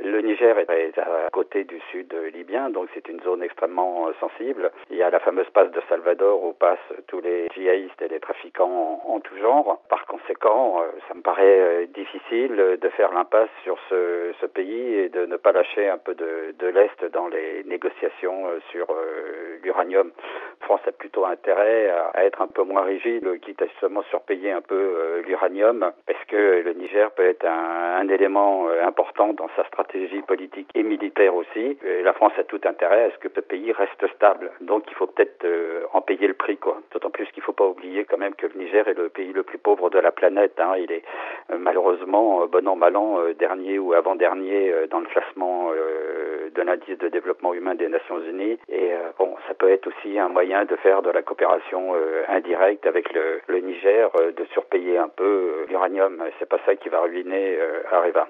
Le Niger est à côté du sud libyen, donc c'est une zone extrêmement sensible. Il y a la fameuse passe de Salvador où passent tous les djihadistes et les trafiquants en tout genre. Par conséquent, ça me paraît difficile de faire l'impasse sur ce pays et de ne pas lâcher un peu de l'Est dans les négociations sur l'uranium. La France a plutôt intérêt à être un peu moins rigide, quitte à seulement surpayer un peu l'uranium, parce que le Niger peut être un élément important dans sa stratégie politique et militaire aussi. Et la France a tout intérêt à ce que ce pays reste stable. Donc il faut peut-être en payer le prix, quoi. D'autant plus qu'il ne faut pas oublier quand même que le Niger est le pays le plus pauvre de la planète. Il est malheureusement, bon an, mal an, dernier ou avant-dernier dans le classement de l'indice de développement humain des Nations Unies. Et ça peut être aussi un moyen de faire de la coopération indirecte avec le Niger, de surpayer un peu l'uranium. C'est pas ça qui va ruiner Areva.